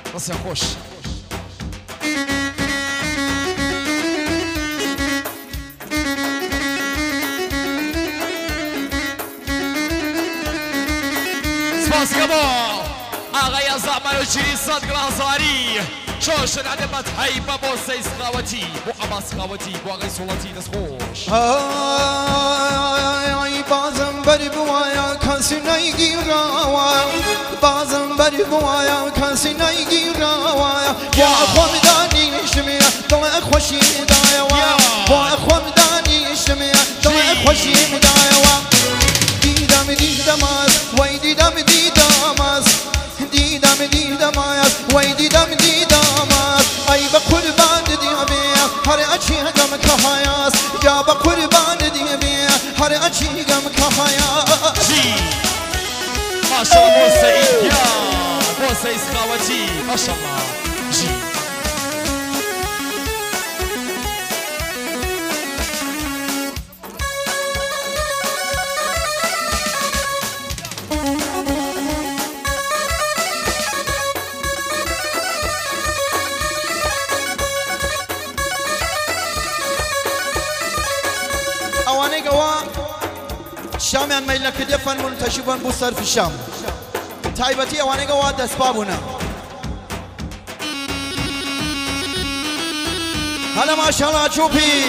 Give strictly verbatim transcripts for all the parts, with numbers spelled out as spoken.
بس خوش سپاس کبا آقای زمان و جیری صدق الازاری شوش نعدمت حیبه با سیس خواتی با عباس خواتی با آقای سلاتی دست خوش آی بازم بری بوایا کسی نگیراوا بازم بری بوایا کسی نگیراوا با خود دانیش می دل خوشی دایا با خود دانیش می دل خوشی دایا دیدم دیدم از وای دیدم دیدم از دیدم دیدم از وای دیدم دیدم از ای به قربان دیدم هر اچی هم که هیاس یا به قربان دیدم هر اچی هم که هیاس ماشاءالله با سعید یا با سعید خواتی ماشاءالله جی اواني قوا شامیان میل کردی فن منتشبان بو صرف الشام تایبتی اواني قوا دست بابونا هلا ما شاء الله شوفي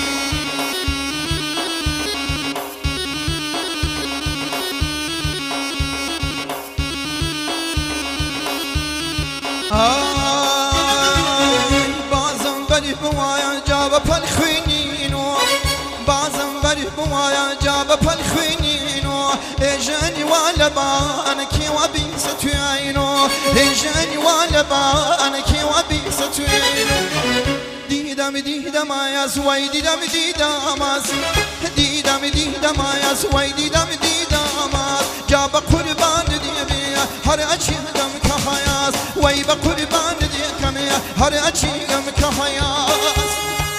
آی بازم بری بوایا جاب پل خوینینو بازم بری بوایا جاب پل خوینینو ایجانی والا بان کی و بیستوینو ایجانی والا بان کی و بیستوینو دیدم دیدم از وای دیدم دیدم از دیدم دیدم از وای دیدم دیدم از جاب قربان دیمی هر اچی هم که هیاس وای به قربان دیکم هر اچی هم که هیاس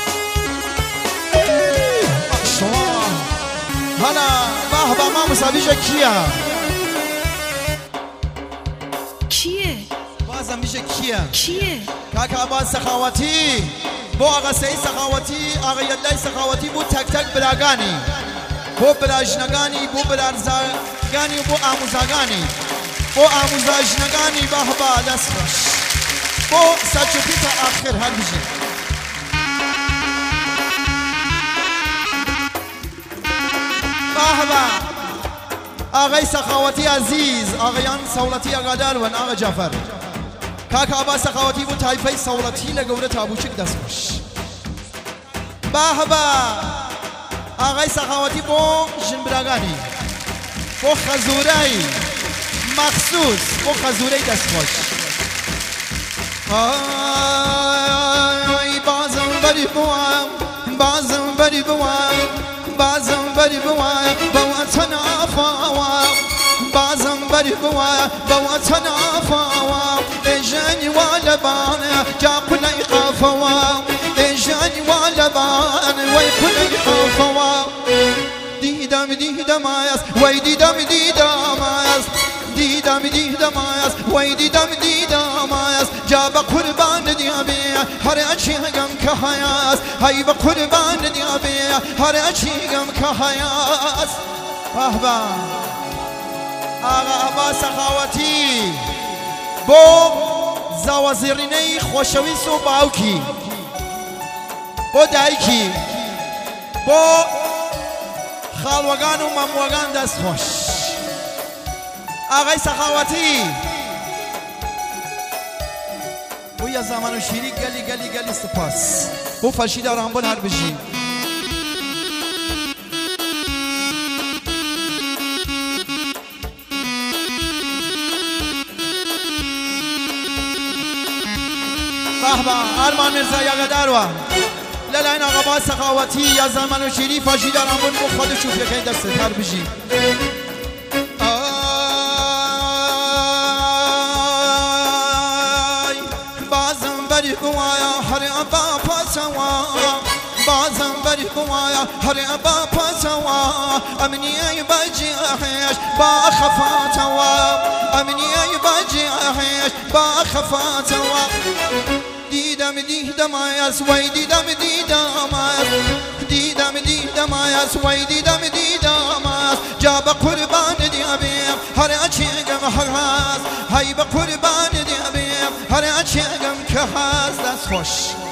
شما هلا بابا ما مسابقه کیه کیه بازم میشه کیه کیه کاکا عباس سخاوتی بو آقا سعید سخاوتی آقا یلای سخاوتی بو تک تک بلاگانی بو بلاجنگانی بو بلارزاگانی بو آموزاگانی بو آموزاجنگانی بابا دست خوش بو سچوپی تا آخر هر بجی بابا آقای سخاوتی عزیز آقایان سولتی اقادر و آقا جعفر کاکا عباس سخاوتی بو تایفه سولتی لگوره تابوچک دست خوش بابا آقای سخاوتی بو جنبراگانی بو خزورهی مخصوص بو خزورهی دست خوش آی بازم بری بوام بازم بری بوام بازم بری بوام بواتن آفاوام بازم بری بوام بواتن آفاوام ایجانی والبان جا قلعی قافوام ایجانی والبان وی قلعی قافوام دیدم دیدم آیاس وی دیدم دیدم آیاس دیدم دیدم آیاس وی دیدم دیدم آیاس جا به قربان دیابی هر اچی هم که هیاس های به قربان دیابی هر اچی هم که هیاس بابا آقا عباس سخاوتی بو زوازرینه خوشویس و باوکی بو دایکی بو خالوگان و مموگان دست خوش آقای سخاوتی بو یا زمان و شیری گلی گلی گلی سپاس بو فرشید آرامبون هر بجی بابا آرمان مرزا یا قدروا للاین آقا با سخاوتی یا زمان و شیری فرشید آرامبون بو خود شوف یکی دست هر بجی بری بوایا هر ابا پاسوا بازم بری بوایا هر با پسوا امنی بجیهش با خفاتوا امنی بجیهش با خفاتوا دیدم دیدم از وای دیدم دیدم از دیدم دیدم از وای دیدم دیدم از جا به قربان دیابیم هر اچیگم هر هست های به قربان دیابیم هر اچیگم که هست دست خوش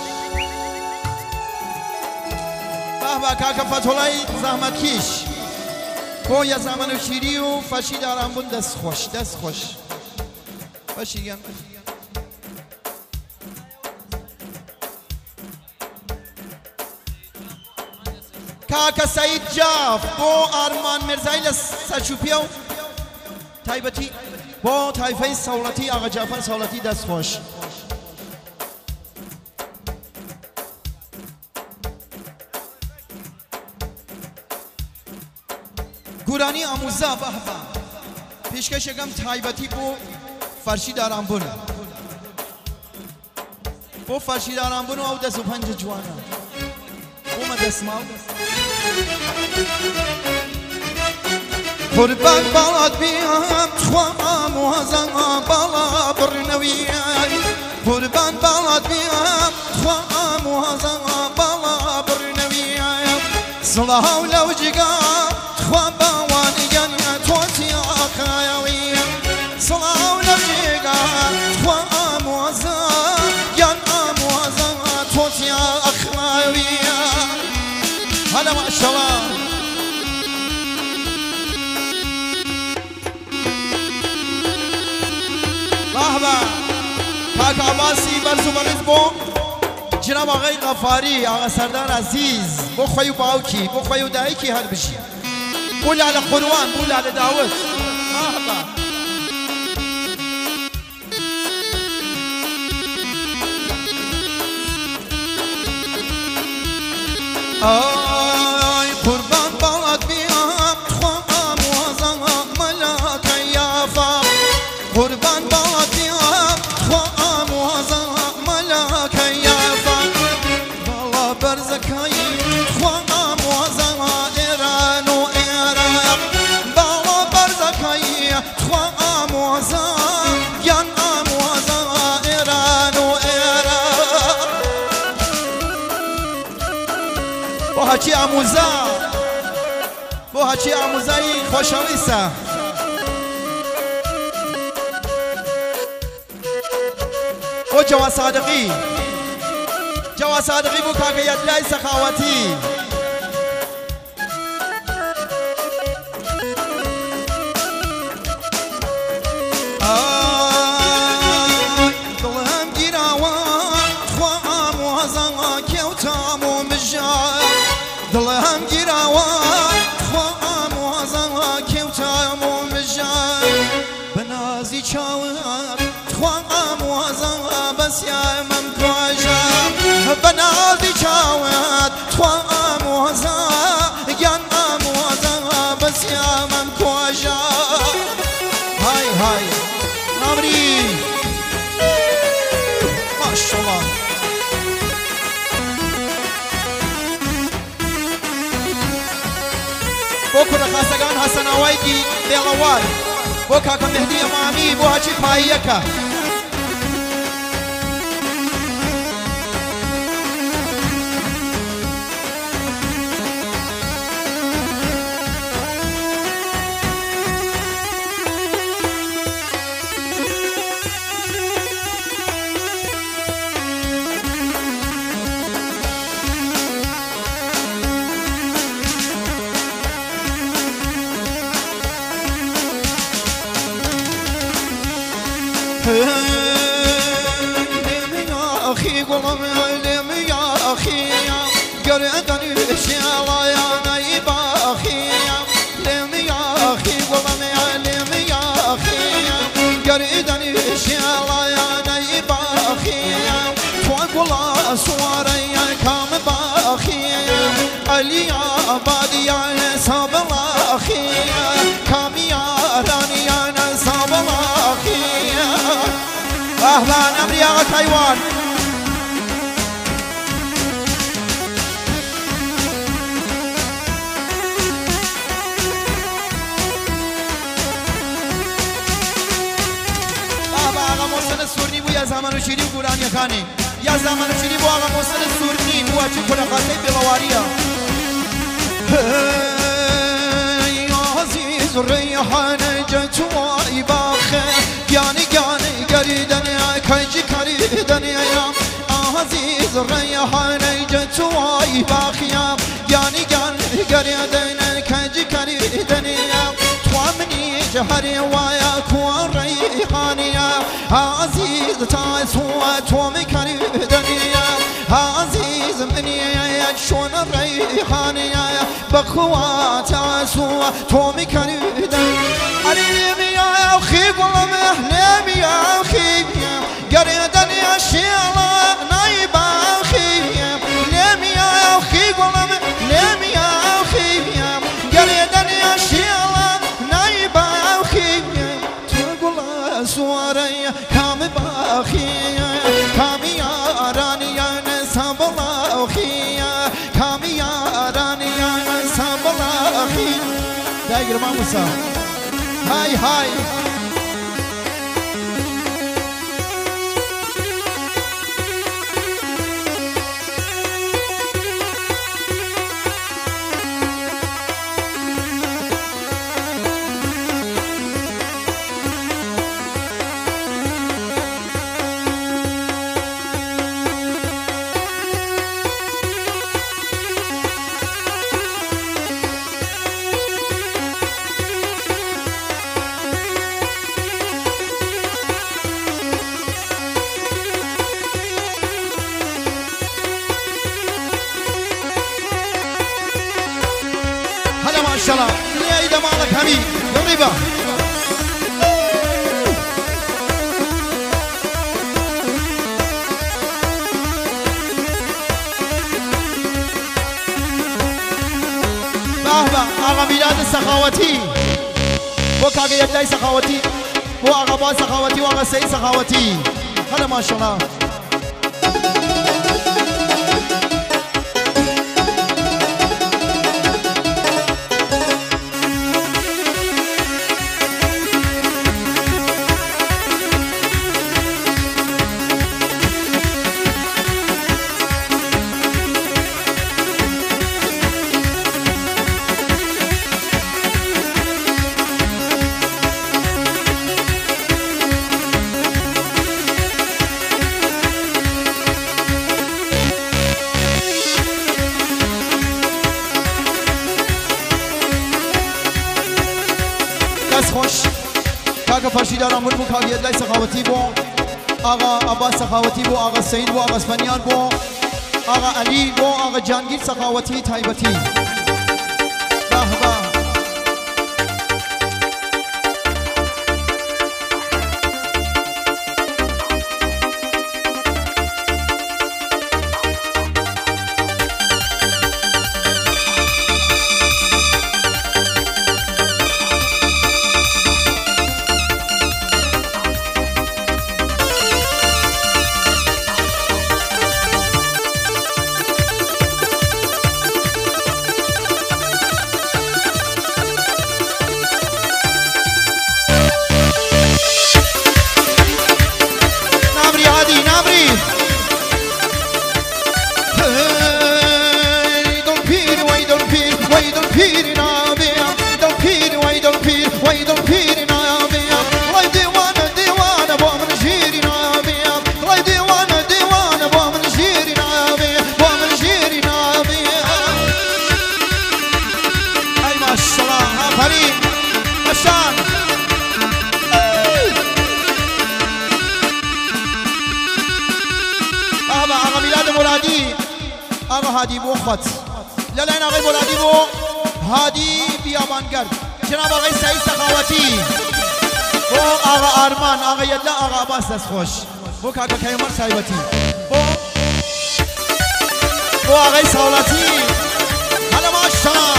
بابا کاکا فتولای زحمت کیش با یا زمان و شیری و فشی دارم بون دست خوش دست خوش باشیگم کاکا سعید جاف با آرمان مرزایی لسرچوپیا و تایبتی با تایفه سولتی آقا جعفر سولتی دست خوش گورانی آموزه به به پیشکش یکم تایبتی با فرشی دارم بون با فرشی دارم بون و او دست و پنج جوانه اومد اسمال قربان بلد بیام خوام و هزم بالا برنوی قربان بلد بیام خوام و هزم بالا برنوی صلاح و لوجگا خوام باوانیان توتی آخایوی صلاح و لوجگا خوام و هزم یان آم و هزم توتی آخایوی هلا ماشاءالله بابا کاک عباسی برزو مریض بو جناب آقای غفاری آقا سردار عزیز بو خویو باوکی بو خویو دایی کی هر بشی بول على قروان بول على داوود بابا آی قربان بالات بیام خوام وازم ملاک یافا قربان بالات بیام خوام وازم ملاک یافا بالا برزکایی خوام وازم ایران و عراق بالا برزکایی خوام وازم یان ام وازم ایران و عراق با هچی آموزه با هچی آموزهی خوشحالیسته با جوا صادقی جوا صادقی بو کاکیت لای سخاوتی دلم گیراوان خوام و هزا کیوتام و مجا دلم گیراوان خوام و هزا کیوتام و مجا بنازی چاوت خوام و هزا بس یا من کجا بنازی چاوت خوام و هزا یان ام و هزا بس یا من کجا های های نامری ماشاءالله بوكو رخاصگان حسن اوایدی دیلوار بوكا كم مهدی امامی بو هچی پاییکا لم يا أخي قلم لم يا أخي قردني الله يا نايب أخي لم يا أخي قلم لم يا أخي قردني الله يا نايب أخي فوق الأسوار يا كام باخي علي عبادي يا صاب الأخي كام يا راني يا صاب الأخي أهلا أمري يا تايوان محسن سورنی بو یا زمان و شیری و گورانی خانی یا زمان و شیری بو آقا محسن سورنی بو اچی کلقاته بلواریا عزیز ریحانه جتوای باخه گیانی گیانی گریدنی کجی کریدنی عزیز ریحانه جتوای باخیم گیانی گیانی گریدنی کجی کریدنی تو منی جهری وایا کو ریحانی عزیز تاسو تو میکریدنی عزیز منی شون ریحانی بخوات عسو تو میکردن علی یا خی قلم اهل یا خی گردن یا شیلا نایبا خی نم یا خی قلم نم یا خی گردن یا شیلا نایبا خی تو قل سواری کام باخی کامی یارانی یا نسبلا خی کامی یارانی یا نسبلا خی دایر ماموسا های های ان شاء الله يا ايده مالك حبيب قريبه بهبه آقا میلاد سخاوتی و کاغی یبدای سخاوتی و آقا باز سخاوتی و آقا سعید سخاوتی هلا ماشاءالله خوش کاکا فرشیدار امور بو کاکا یدلای سخاوتی بو آقا عباس سخاوتی بو آقا سعید بو آقا اسفنیان بو آقا علی بو آقا جانگیر سخاوتی تایبتی بهبه آقا هادی بو خط لالین آقای بولادی بو هادی بیابانگرد جناب آقای سعید سخاوتی بو آقا آرمان آقا یدلا آقا عباس دست خوش بو کاکا کیمر سایبتی بو بو آقای سولاتی حالا ماشاءالله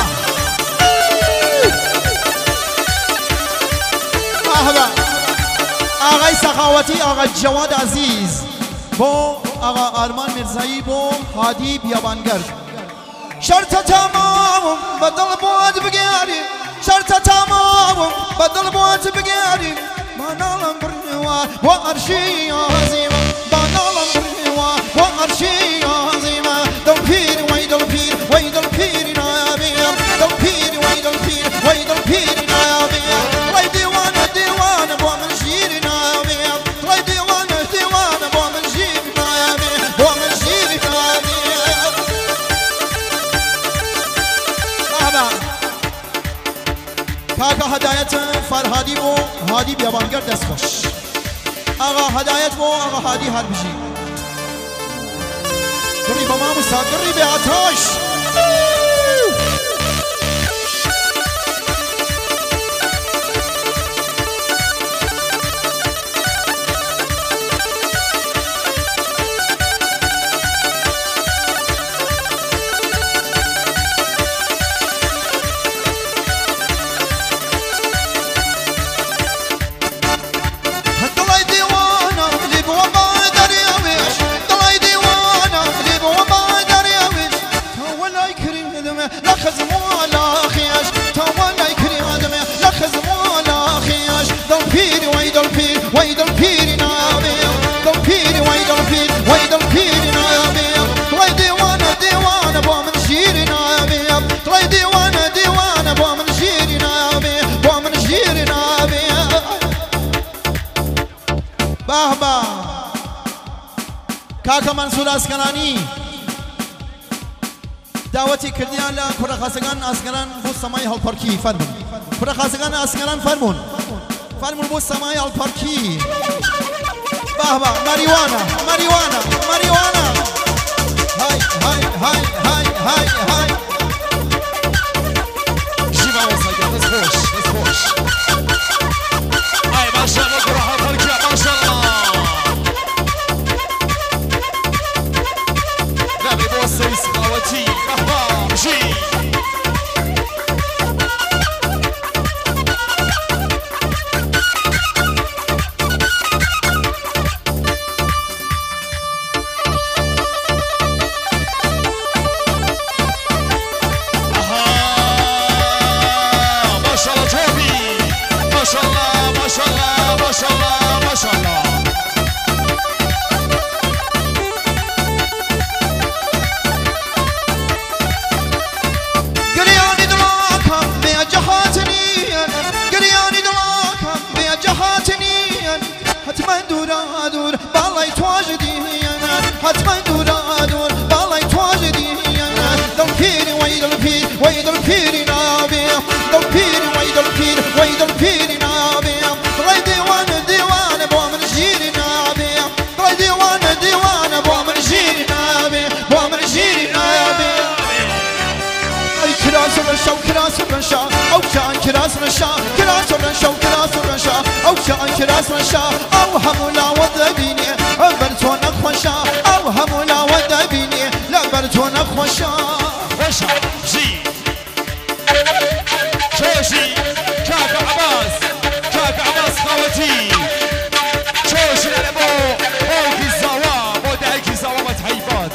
آهبا آقای سخاوتی آقا جواد عزیز بو آقا آرمان مرزایی بو هادی بیابانگرد شرط تمام بدل بود بگیریم شرط تمام بدل بود بگیریم بانالم بروا وارشي عظيمة بانالم بروا وارشي عظيمة دل بير ويدل بير ويدل بير نابير دل بير ويدل بير ويدل بير نابير طلع ديوانه ديوانه بو من جير نابير طلع ديوانه ديوانه بو من جير نابير بو من جير نابير مرحبا کاکا هدایت فرهادی بو هادی بیابانگر دست خوش آقا هدایت بو آقا هادی هر بجی گری با ما موسا گری به آتش بابا کاکا منصور اسکرانی دعوتی کردیان لا کرا خاصگان اسکران بو سمای هال پارکی فرمون کرا خاصگان اسکران فرمون فرمون بو سمای هال پارکی بابا ماریوانا ماریوانا ماریوانا های های های های های های جیبا واسه دست خوش دست خوش ای ماشاءالله کرا هال پارکی ماشاءالله سيس خواتي أحباب جي أها ما شاء الله توبي ما شاء الله ما شاء الله ما شاء الله ما شاء الله حتما دورا دور بالای تواجدی حتما دورا دور بالای تواجدی دل پیر وی دل پیر وی دل پیر نابی دل پیر وی دل پیر وی دل پیر نابی طلع دیوان دیوان بو من جیر نابی طلع دیوان دیوان بو من جیر نابی بو من جیر نابی ای کراس رشا و کراس رشا او جان کراس رشا کراس رشا و کراس رشا او جان کراس رشا او همولا ودبینی برتو نخوشا او همولا ودبینی لبرتو نخوشا وشا جي جوشي كاكا عباس كاكا عباس خواتي جوشي لبو بوكي الزوا بودعيكي زوا متحيبات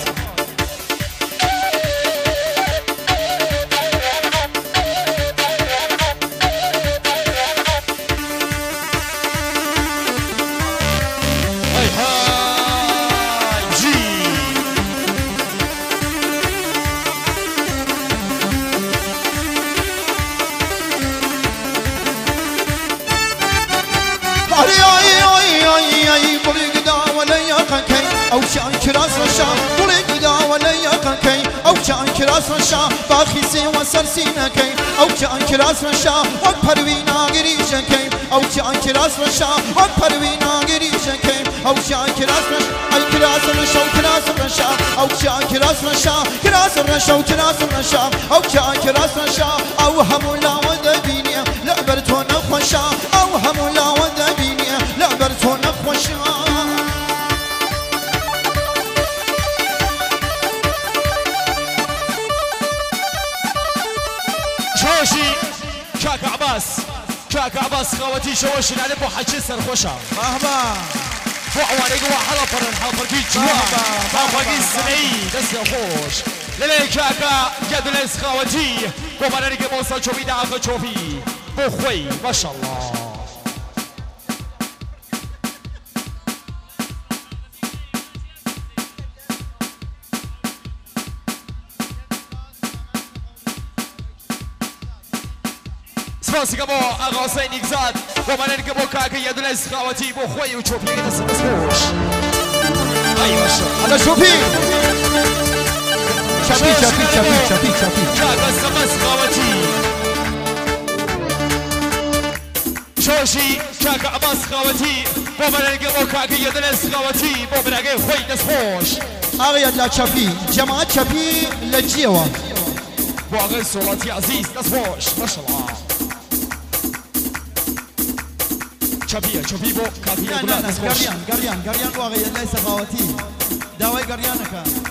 او شان كراس رشا قولي قدا ولا يقنكي او شان كراس رشا باخي سي وسرسينكي او شان كراس رشا وبروينا غريشكي او شان كراس رشا وبروينا غريشكي او شان كراس رشا اي كراس رشا كراس رشا او شان كراس رشا كراس رشا كراس رشا او شان كراس رشا او همولا ودبيني لعبرتو نخوشا او همولا ودبيني لعبرتو نخوشا شوشي كاكا عباس كاكا عباس خواتي شوشي على بو حكي سرخوشا مرحبا فو عوانيق وحلا فرن حفر كي جوا حفر كي سنعي دس خوش للي كاكا قد ليس خواتي وبرنيق موصل شوفي داخل شوفي بو خوي ما شاء الله سپاسی که با آقا حسین نیکزاد با من که با کاکا یه دونه سخاوتی با خوی و چوپی که دست بسپوش ای باشا هذا شوفي شافي شافي شافي شافي شافي کاکا سما سخاوتی شوشی کاکا اما سخاوتی با من که با کاکا یه دونه سخاوتی با من که خوی دست بسپوش اغيا لا شافي جماعة شافي لجيوا با آقا سولاتی عزیز دست بسپوش ماشاءالله چپیه چپی بو کاکا یه لا دونه لا دست بسپوش قريان قريان قريان واغيا لا سخاوتي داوي قريانك